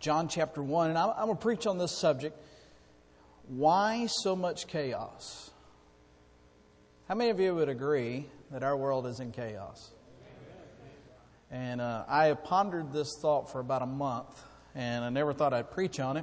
John chapter 1, and I'm going to preach on this subject. Why so much chaos? How many of you would agree that our world is in chaos? And I have pondered this thought for about a month, and I never thought I'd preach on it.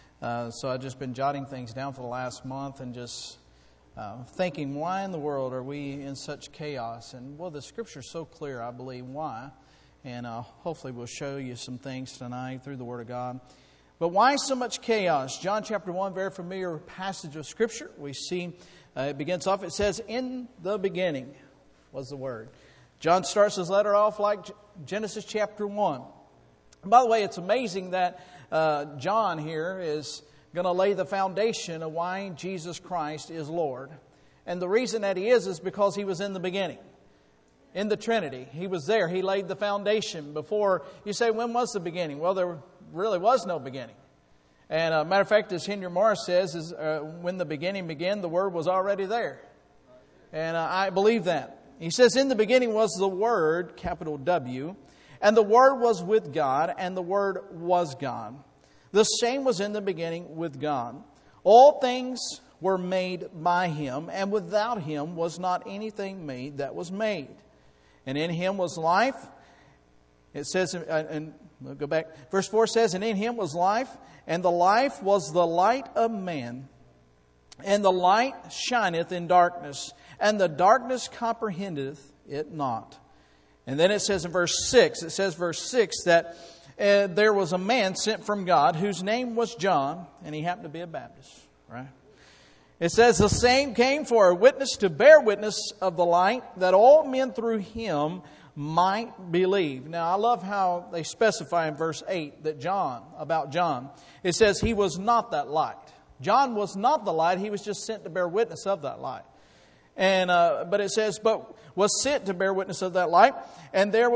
So I've just been jotting things down for the last month and just thinking, why in the world are we in such chaos? And, well, the Scripture's so clear, I believe, why. And hopefully we'll show you some things tonight through the Word of God. But why so much chaos? John chapter 1, very familiar passage of Scripture. We see it begins off, it says, in the beginning was the Word. John starts his letter off like Genesis chapter 1. And by the way, it's amazing that John here is going to lay the foundation of why Jesus Christ is Lord. And the reason that he is because he was in the beginning. In the Trinity. He was there. He laid the foundation before. You say, when was the beginning? Well, there really was no beginning. And matter of fact, as Henry Morris says, when the beginning began, the Word was already there. And I believe that. He says, in the beginning was the Word, capital W, and the Word was with God, and the Word was God. The same was in the beginning with God. All things were made by Him, and without Him was not anything made that was made. And in Him was life. It says, and we'll go back. Verse 4 says, and in Him was life, and the life was the light of man. And the light shineth in darkness, and the darkness comprehendeth it not. And then it says in verse 6, that there was a man sent from God whose name was John, and he happened to be a Baptist, right? It says, the same came for a witness to bear witness of the light, that all men through him might believe. Now, I love how they specify in verse 8 that about John, it says he was not that light. John was not the light. He was just sent to bear witness of that light. And but it says, but was sent to bear witness of that light, and that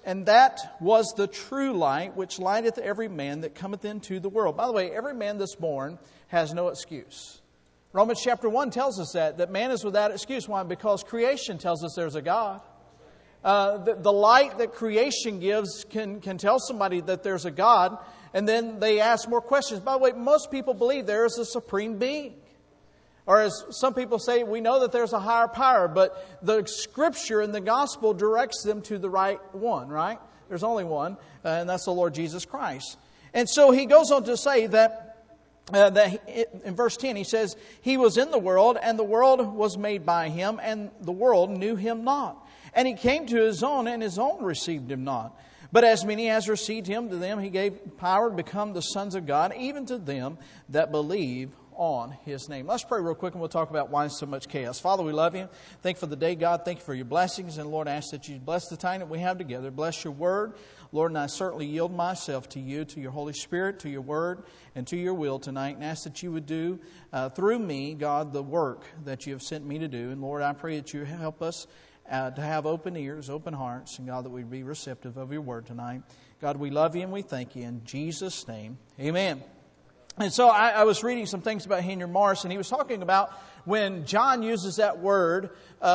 was the true light, which lighteth every man that cometh into the world. By the way, every man that's born has no excuse. Romans chapter 1 tells us that man is without excuse. Why? Because creation tells us there's a God. The light that creation gives can tell somebody that there's a God, and then they ask more questions. By the way, most people believe there is a supreme being. Or as some people say, we know that there's a higher power, but the Scripture and the Gospel directs them to the right one, right? There's only one, and that's the Lord Jesus Christ. And so he goes on to say that in verse 10, he says, he was in the world, and the world was made by him, and the world knew him not. And he came to his own, and his own received him not. But as many as received him, to them he gave power to become the sons of God, even to them that believe on His name. Let's pray real quick and we'll talk about why so much chaos. Father, we love You. Thank You for the day, God. Thank You for Your blessings. And Lord, I ask that You bless the time that we have together. Bless Your Word. Lord, and I certainly yield myself to You, to Your Holy Spirit, to Your Word, and to Your will tonight. And ask that You would do through me, God, the work that You have sent me to do. And Lord, I pray that You help us to have open ears, open hearts, and God, that we'd be receptive of Your Word tonight. God, we love You and we thank You. In Jesus' name, amen. And so I was reading some things about Henry Morris, and he was talking about when John uses that word,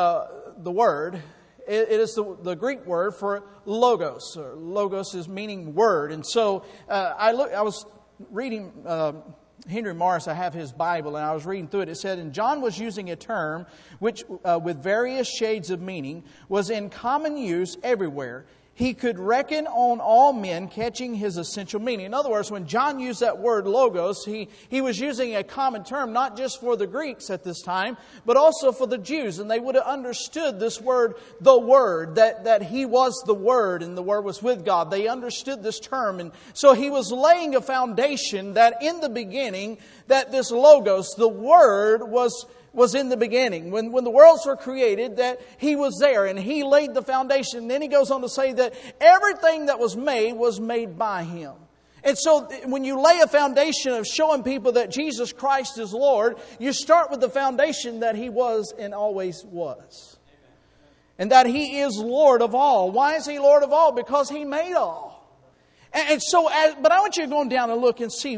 the word, it is the Greek word for logos. Or logos is meaning word. And so I was reading Henry Morris. I have his Bible, and I was reading through it. It said, and John was using a term which, with various shades of meaning, was in common use everywhere. He could reckon on all men catching his essential meaning. In other words, when John used that word logos, he was using a common term, not just for the Greeks at this time, but also for the Jews. And they would have understood this word, the Word, that He was the Word and the Word was with God. They understood this term. And so he was laying a foundation that in the beginning, that this logos, the Word, was in the beginning. When the worlds were created, that He was there and He laid the foundation. And then he goes on to say that everything that was made by Him. And so when you lay a foundation of showing people that Jesus Christ is Lord, you start with the foundation that He was and always was. And that He is Lord of all. Why is He Lord of all? Because He made all. And so, but I want you to go down and look and see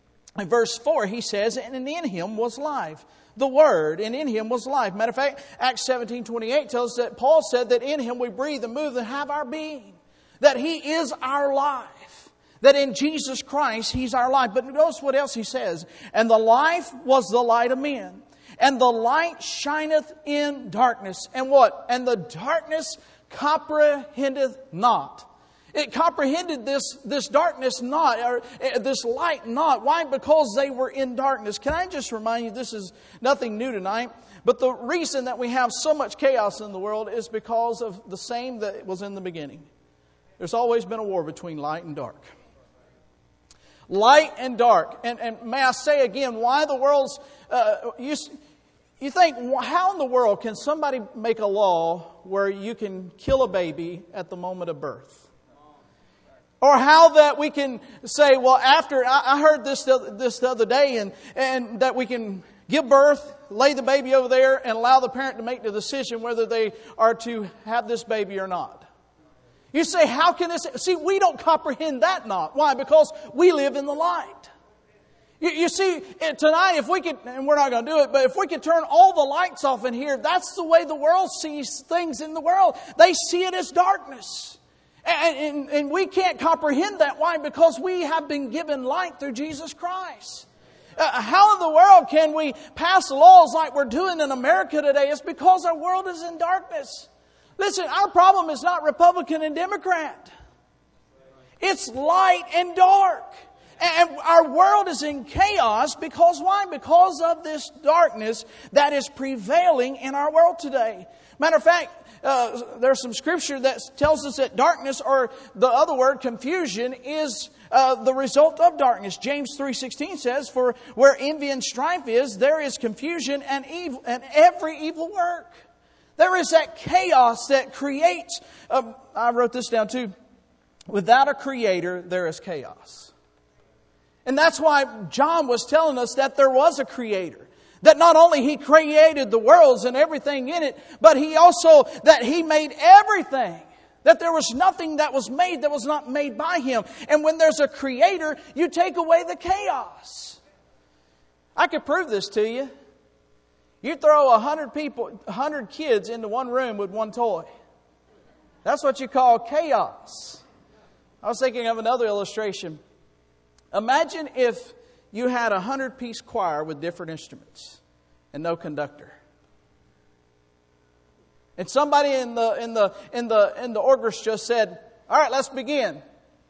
in verse 4, he says, and in Him was life. The Word, and in Him was life. Matter of fact, Acts 17:28 tells us that Paul said that in Him we breathe and move and have our being. That He is our life. That in Jesus Christ, He's our life. But notice what else He says. And the life was the light of men. And the light shineth in darkness. And what? And the darkness comprehendeth not. It comprehended this darkness not, or this light not. Why? Because they were in darkness. Can I just remind you, this is nothing new tonight. But the reason that we have so much chaos in the world is because of the same that was in the beginning. There's always been a war between light and dark. Light and dark. And may I say again, why the world's... You think, how in the world can somebody make a law where you can kill a baby at the moment of birth? Or how that we can say, well, after... I heard this the other day, and that we can give birth, lay the baby over there, and allow the parent to make the decision whether they are to have this baby or not. You say, how can this... See, we don't comprehend that not. Why? Because we live in the light. You see, tonight, if we could, and we're not going to do it, but if we could turn all the lights off in here, that's the way the world sees things in the world. They see it as darkness. And we can't comprehend that. Why? Because we have been given light through Jesus Christ. How in the world can we pass laws like we're doing in America today? It's because our world is in darkness. Listen, our problem is not Republican and Democrat. It's light and dark. And our world is in chaos because why? Because of this darkness that is prevailing in our world today. Matter of fact, there's some scripture that tells us that darkness, or the other word, confusion, is the result of darkness. James 3:16 says, "For where envy and strife is, there is confusion and evil, and every evil work." There is that chaos that creates... I wrote this down too. Without a creator, there is chaos. And that's why John was telling us that there was a creator. That not only He created the worlds and everything in it, but that He made everything. That there was nothing that was made that was not made by Him. And when there's a creator, you take away the chaos. I could prove this to you. You throw 100 kids into one room with one toy. That's what you call chaos. I was thinking of another illustration. Imagine if you had 100-piece choir with different instruments and no conductor. And somebody in the orchestra said, "All right, let's begin."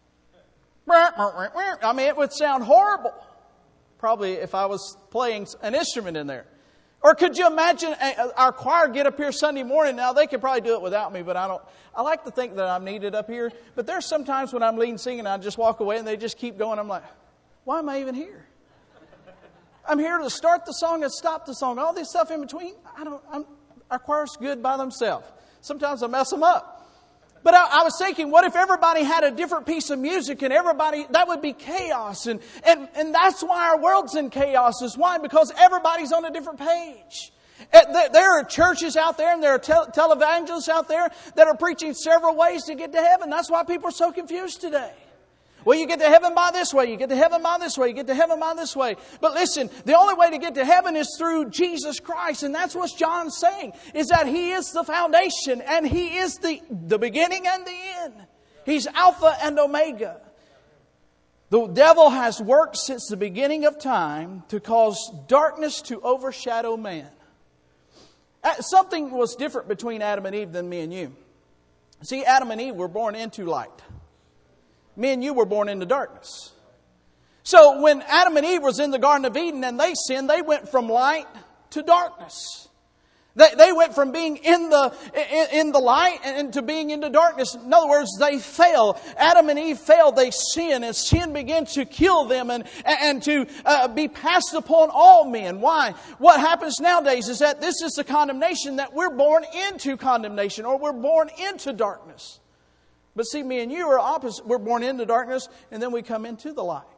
I mean, it would sound horrible. Probably if I was playing an instrument in there. Or could you imagine our choir get up here Sunday morning? Now, they could probably do it without me, but I don't. I like to think that I'm needed up here. But there's sometimes when I'm leading singing, I just walk away and they just keep going. I'm like, why am I even here? I'm here to start the song and stop the song. All this stuff in between, our choir's good by themselves. Sometimes I mess them up. But I was thinking, what if everybody had a different piece of music and that would be chaos. And that's why our world's in chaos. Is why? Because everybody's on a different page. There are churches out there and there are televangelists out there that are preaching several ways to get to heaven. That's why people are so confused today. Well, you get to heaven by this way, you get to heaven by this way, you get to heaven by this way. But listen, the only way to get to heaven is through Jesus Christ. And that's what John's saying, is that He is the foundation and He is the beginning and the end. He's Alpha and Omega. The devil has worked since the beginning of time to cause darkness to overshadow man. Something was different between Adam and Eve than me and you. See, Adam and Eve were born into light. Me and you were born into darkness. So when Adam and Eve was in the Garden of Eden and they sinned, they went from light to darkness. They went from being in the light and to being into darkness. In other words, they fell. Adam and Eve fell. They sinned, and sin began to kill them and to be passed upon all men. Why? What happens nowadays is that this is the condemnation, that we're born into condemnation, or we're born into darkness. But see, me and you are opposite. We're born into darkness, and then we come into the light.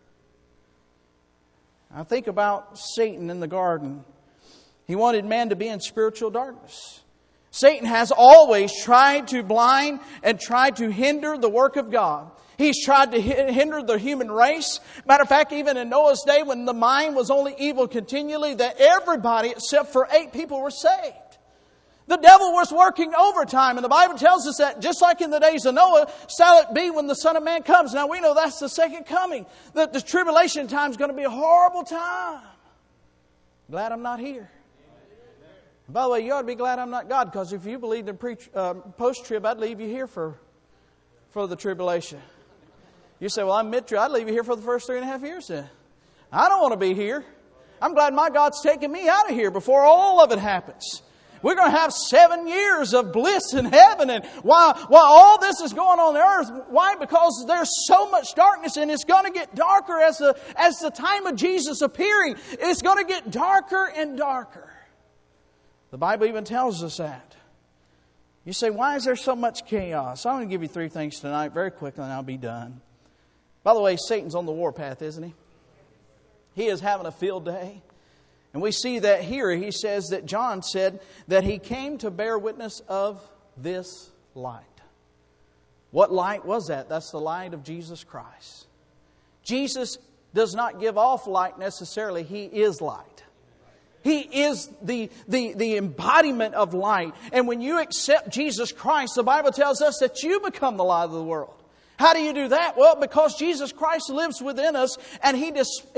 I think about Satan in the garden. He wanted man to be in spiritual darkness. Satan has always tried to blind and tried to hinder the work of God. He's tried to hinder the human race. Matter of fact, even in Noah's day, when the mind was only evil continually, that everybody except for 8 people were saved. The devil was working overtime. And the Bible tells us that just like in the days of Noah, shall it be when the Son of Man comes. Now we know that's the second coming. That the tribulation time is going to be a horrible time. Glad I'm not here. And by the way, you ought to be glad I'm not God, because if you believed in post-trib, I'd leave you here for the tribulation. You say, well, I'm mid-trib. I'd leave you here for the first 3.5 years then. I don't want to be here. I'm glad my God's taking me out of here before all of it happens. We're going to have 7 years of bliss in heaven. And while all this is going on earth, why? Because there's so much darkness, and it's going to get darker as the time of Jesus appearing. It's going to get darker and darker. The Bible even tells us that. You say, why is there so much chaos? I'm going to give you 3 things tonight very quickly, and I'll be done. By the way, Satan's on the warpath, isn't he? He is having a field day. And we see that here. He says that John said that he came to bear witness of this light. What light was that? That's the light of Jesus Christ. Jesus does not give off light necessarily. He is light. He is the embodiment of light. And when you accept Jesus Christ, the Bible tells us that you become the light of the world. How do you do that? Well, because Jesus Christ lives within us, and He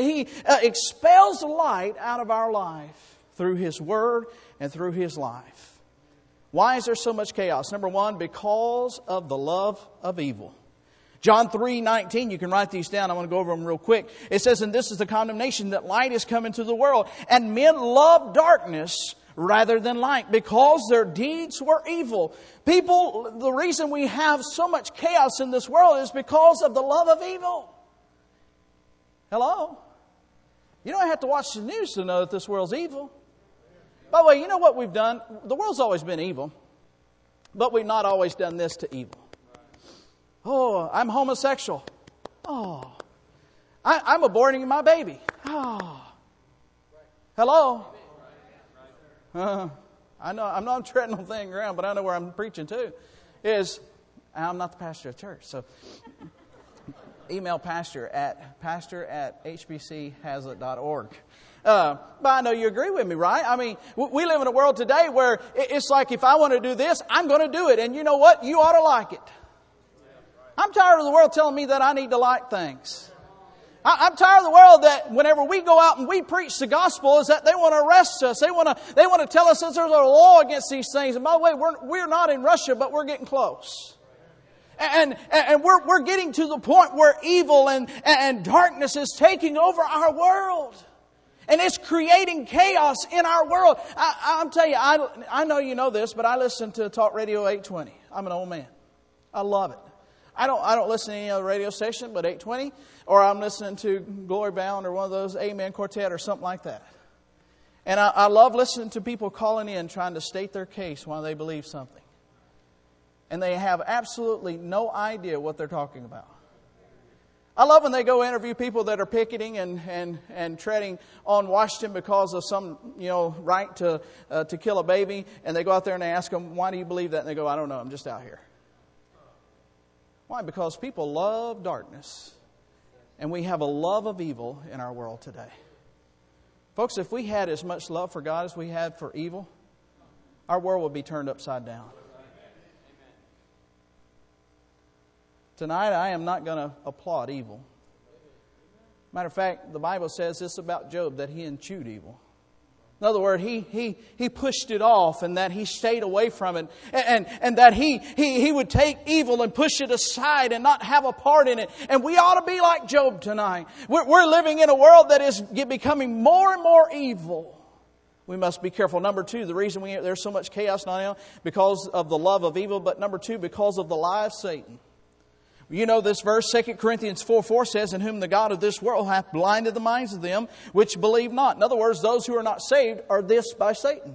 expels the light out of our life through His Word and through His life. Why is there so much chaos? Number 1, because of the love of evil. John 3:19, you can write these down. I want to go over them real quick. It says, and this is the condemnation, that light is come into the world, and men love darkness rather than light, because their deeds were evil. People, the reason we have so much chaos in this world is because of the love of evil. Hello? You don't have to watch the news to know that this world's evil. By the way, you know what we've done? The world's always been evil, but we've not always done this to evil. Oh, I'm homosexual. Oh, I'm aborting my baby. Oh, hello? I know I'm not treading on thin ground, but I know where I'm preaching to. I'm not the pastor of church, so email pastor at hbchazlitt.org. But I know you agree with me, right? I mean, we live in a world today where it's like, if I want to do this, I'm going to do it. And you know what? You ought to like it. I'm tired of the world telling me that I need to like things. I'm tired of the world that whenever we go out and we preach the gospel, is that they want to arrest us. They want to tell us that there's a law against these things. And by the way, we're not in Russia, but we're getting close. And we're getting to the point where evil and darkness is taking over our world. And it's creating chaos in our world. I'm telling you, I know you know this, but I listen to Talk Radio 820. I'm an old man. I love it. I don't listen to any other radio station but 820, or I'm listening to Glory Bound or one of those Amen Quartet or something like that. And I love listening to people calling in trying to state their case why they believe something. And they have absolutely no idea what they're talking about. I love when they go interview people that are picketing and treading on Washington because of some right to kill a baby, and they go out there and they ask them, why do you believe that? And they go, I don't know, I'm just out here. Why? Because people love darkness. And we have a love of evil in our world today. Folks, if we had as much love for God as we had for evil, our world would be turned upside down. Tonight, I am not going to applaud evil. Matter of fact, the Bible says this about Job, that he eschewed evil. In other words, he pushed it off, and that he stayed away from it, and that he would take evil and push it aside and not have a part in it. And we ought to be like Job tonight. We're living in a world that is becoming more and more evil. We must be careful. Number 2, the reason there's so much chaos now because of the love of evil, but number 2, because of the lie of Satan. You know this verse, 2 Corinthians 4:4 says, in whom the God of this world hath blinded the minds of them which believe not. In other words, those who are not saved are this by Satan.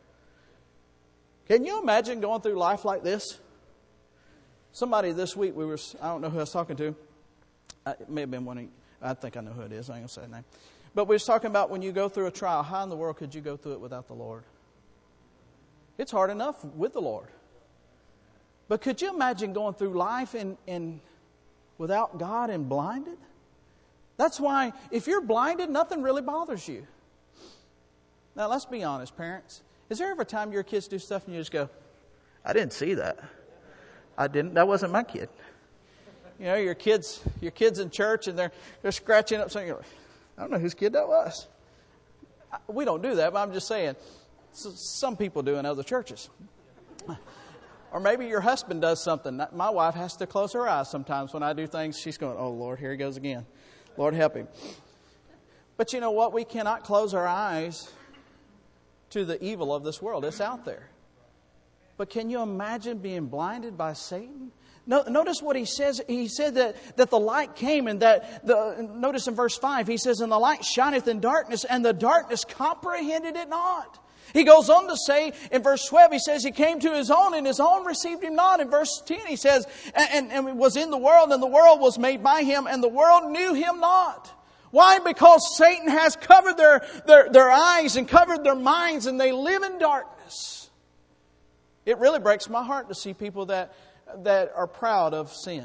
Can you imagine going through life like this? Somebody this week, I don't know who I was talking to. It may have been one, I think I know who it is. I ain't going to say the name. But we was talking about when you go through a trial, how in the world could you go through it without the Lord? It's hard enough with the Lord. But could you imagine going through life and without God and blinded? That's why if you're blinded, nothing really bothers you. Now let's be honest, parents. Is there ever a time your kids do stuff and you just go, I didn't see that. That wasn't my kid. You know, your kids in church and they're scratching up something. You're like, I don't know whose kid that was. We don't do that, but I'm just saying, some people do in other churches. Or maybe your husband does something. My wife has to close her eyes sometimes when I do things. She's going, oh, Lord, here he goes again. Lord, help him. But you know what? We cannot close our eyes to the evil of this world. It's out there. But can you imagine being blinded by Satan? Notice what he says. He said that the light came and notice in verse 5, he says, and the light shineth in darkness, and the darkness comprehended it not. He goes on to say in verse 12, he says, he came to his own, and his own received him not. In verse 10, he says, and was in the world, and the world was made by him, and the world knew him not. Why? Because Satan has covered their eyes and covered their minds, and they live in darkness. It really breaks my heart to see people that are proud of sin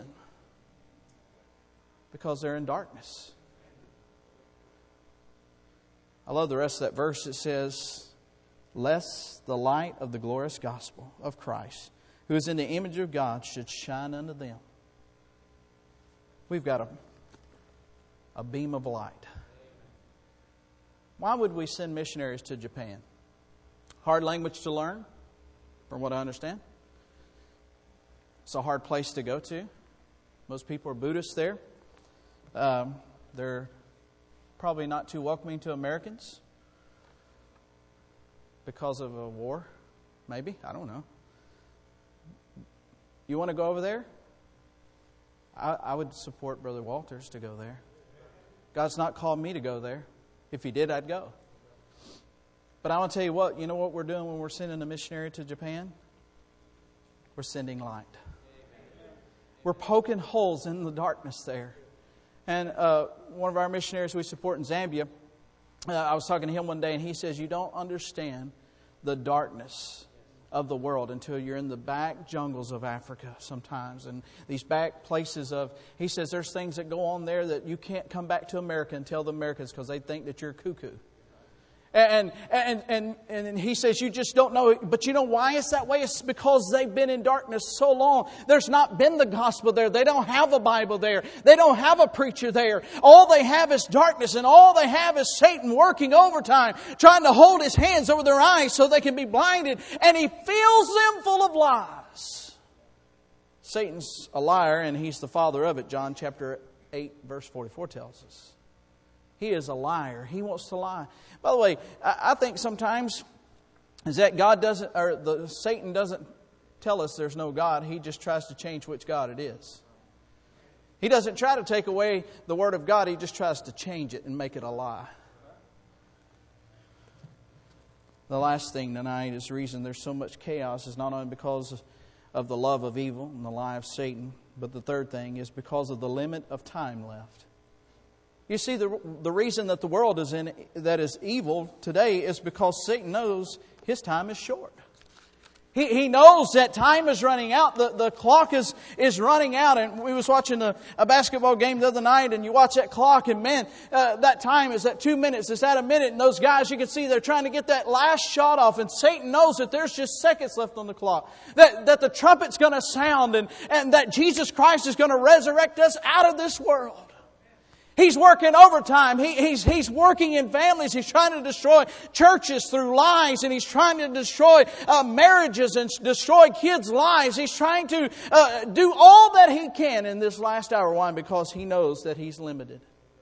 because they're in darkness. I love the rest of that verse. It says, lest the light of the glorious gospel of Christ, who is in the image of God, should shine unto them. We've got a beam of light. Why would we send missionaries to Japan? Hard language to learn, from what I understand. It's a hard place to go to. Most people are Buddhists there. They're probably not too welcoming to Americans because of a war. Maybe. I don't know. You want to go over there? I would support Brother Walters to go there. God's not called me to go there. If He did, I'd go. But I want to tell you what, you know what we're doing when we're sending a missionary to Japan? We're sending light. We're poking holes in the darkness there. And one of our missionaries we support in Zambia, I was talking to him one day, and he says, you don't understand the darkness of the world until you're in the back jungles of Africa sometimes. And these back places he says there's things that go on there that you can't come back to America and tell the Americans because they think that you're cuckoo. And he says you just don't know. But you know why it's that way? It's because they've been in darkness so long. There's not been the gospel there. They don't have a Bible there. They don't have a preacher there. All they have is darkness, and all they have is Satan working overtime, trying to hold his hands over their eyes so they can be blinded. And he fills them full of lies. Satan's a liar, and he's the father of it. John chapter 8, verse 44 tells us. He is a liar. He wants to lie. By the way, I think sometimes is that Satan doesn't tell us there's no God. He just tries to change which God it is. He doesn't try to take away the Word of God. He just tries to change it and make it a lie. The last thing tonight is the reason there's so much chaos is not only because of the love of evil and the lie of Satan, but the third thing is because of the limit of time left. You see, the reason that the world that is evil today is because Satan knows his time is short. He knows that time is running out. The clock is running out. And we was watching a basketball game the other night, and you watch that clock, and man, that time is at 2 minutes. It's at a minute. And those guys, you can see they're trying to get that last shot off. And Satan knows that there's just seconds left on the clock. That the trumpet's going to sound, and that Jesus Christ is going to resurrect us out of this world. He's working overtime. He's working in families. He's trying to destroy churches through lies, and he's trying to destroy marriages and destroy kids' lives. He's trying to do all that he can in this last hour. Why? Because he knows that he's limited.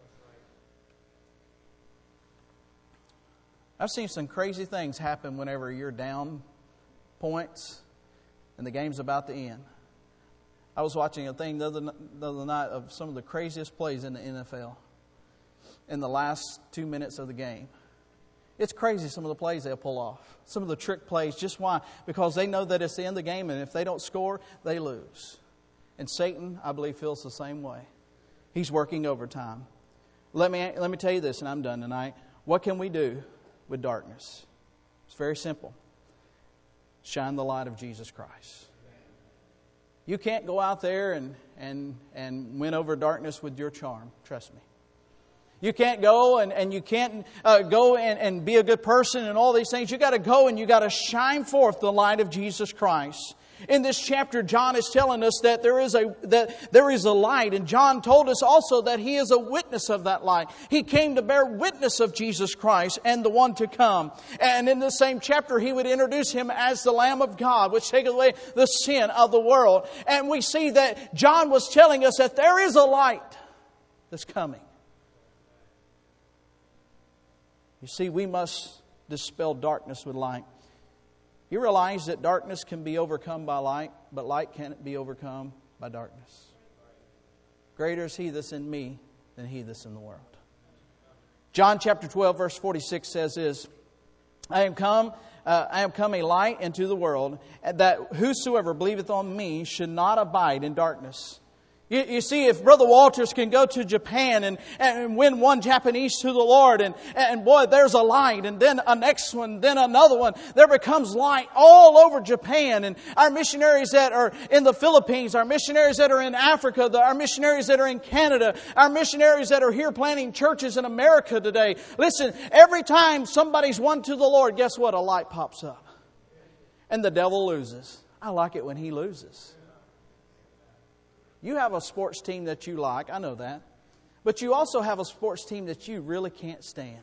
I've seen some crazy things happen whenever you're down points and the game's about to end. I was watching a thing the other night of some of the craziest plays in the NFL in the last 2 minutes of the game. It's crazy some of the plays they'll pull off. Some of the trick plays. Just why? Because they know that it's the end of the game, and if they don't score, they lose. And Satan, I believe, feels the same way. He's working overtime. Let me tell you this, and I'm done tonight. What can we do with darkness? It's very simple. Shine the light of Jesus Christ. You can't go out there and win over darkness with your charm. Trust me. You can't go and you can't go and be a good person and all these things. You got to go and you got to shine forth the light of Jesus Christ. In this chapter, John is telling us that there is a light. And John told us also that he is a witness of that light. He came to bear witness of Jesus Christ and the one to come. And in the same chapter, he would introduce him as the Lamb of God, which taketh away the sin of the world. And we see that John was telling us that there is a light that's coming. You see, we must dispel darkness with light. You realize that darkness can be overcome by light, but light can't be overcome by darkness. Greater is He that's in me than he that's in the world. John chapter 12, verse 46 says this, I am come a light into the world, that whosoever believeth on me should not abide in darkness. You see, if Brother Walters can go to Japan and win one Japanese to the Lord, and boy, there's a light, and then a next one, then another one, there becomes light all over Japan. And our missionaries that are in the Philippines, our missionaries that are in Africa, our missionaries that are in Canada, our missionaries that are here planting churches in America today. Listen, every time somebody's won to the Lord, guess what? A light pops up. And the devil loses. I like it when he loses. You have a sports team that you like, I know that. But you also have a sports team that you really can't stand.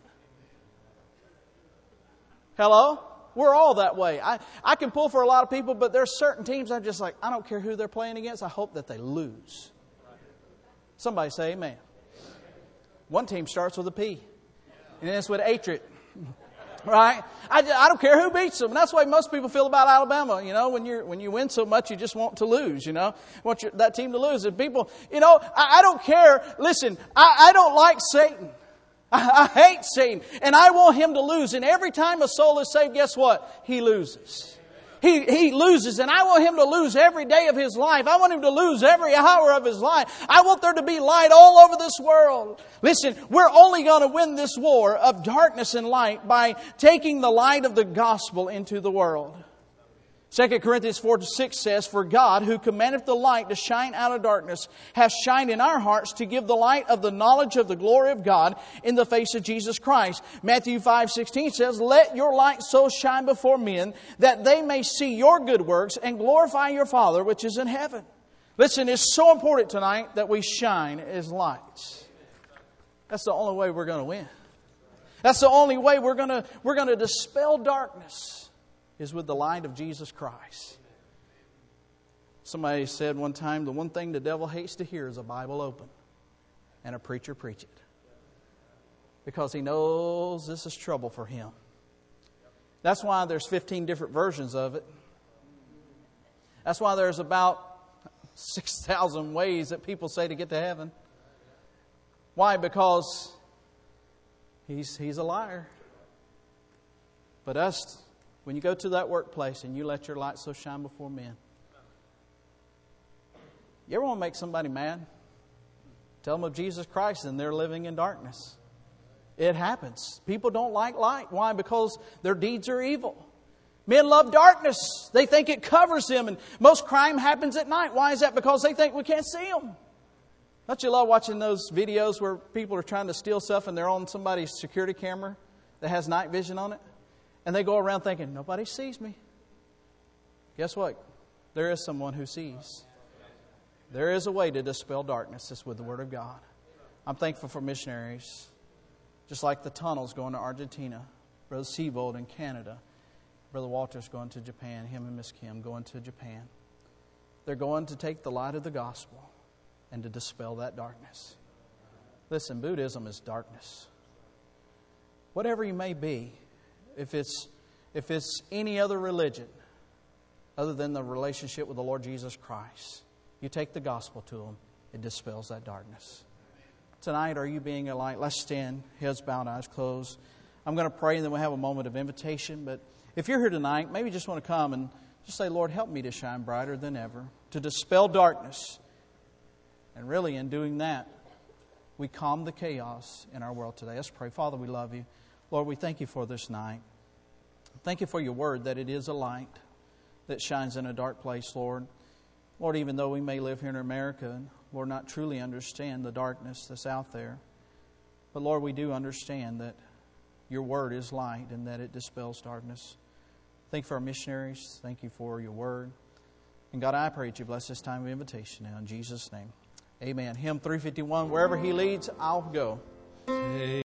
Hello? We're all that way. I can pull for a lot of people, but there's certain teams I'm just like, I don't care who they're playing against, I hope that they lose. Somebody say amen. One team starts with a P. And it's with hatred. Right? I don't care who beats them. And that's the way most people feel about Alabama. You know, when you win so much, you just want to lose, you know. Want that team to lose. And people, you know, I don't care. Listen, I don't like Satan. I hate Satan. And I want him to lose. And every time a soul is saved, guess what? He loses. He loses, and I want him to lose every day of his life. I want him to lose every hour of his life. I want there to be light all over this world. Listen, we're only going to win this war of darkness and light by taking the light of the gospel into the world. 2 Corinthians 4:6 says, For God, who commandeth the light to shine out of darkness, hath shined in our hearts to give the light of the knowledge of the glory of God in the face of Jesus Christ. Matthew 5:16 says, Let your light so shine before men, that they may see your good works and glorify your Father which is in heaven. Listen, it's so important tonight that we shine as lights. That's the only way we're going to win. That's the only way we're going to dispel darkness. Is with the light of Jesus Christ. Somebody said one time, the one thing the devil hates to hear is a Bible open and a preacher preach it. Because he knows this is trouble for him. That's why there's 15 different versions of it. That's why there's about 6,000 ways that people say to get to heaven. Why? Because he's a liar. But us, when you go to that workplace and you let your light so shine before men. You ever want to make somebody mad? Tell them of Jesus Christ and they're living in darkness. It happens. People don't like light. Why? Because their deeds are evil. Men love darkness. They think it covers them. And most crime happens at night. Why is that? Because they think we can't see them. Don't you love watching those videos where people are trying to steal stuff and they're on somebody's security camera that has night vision on it? And they go around thinking, nobody sees me. Guess what? There is someone who sees. There is a way to dispel darkness. It's with the Word of God. I'm thankful for missionaries. Just like the tunnels going to Argentina. Brother Seabold in Canada. Brother Walters going to Japan. Him and Miss Kim going to Japan. They're going to take the light of the gospel and to dispel that darkness. Listen, Buddhism is darkness. Whatever you may be, if it's any other religion other than the relationship with the Lord Jesus Christ, you take the gospel to them, it dispels that darkness. Tonight, are you being a light? Let's stand, heads bowed, eyes closed. I'm going to pray and then we'll have a moment of invitation. But if you're here tonight, maybe you just want to come and just say, Lord, help me to shine brighter than ever, to dispel darkness. And really, in doing that, we calm the chaos in our world today. Let's pray. Father, we love you. Lord, we thank you for this night. Thank you for your word that it is a light that shines in a dark place, Lord. Lord, even though we may live here in America and, Lord, not truly understand the darkness that's out there, But Lord, we do understand that Your Word is light and that it dispels darkness. Thank you for our missionaries. Thank you for Your Word. And God, I pray that You bless this time of invitation now in Jesus' name. Amen. Hymn 351, wherever He leads, I'll go.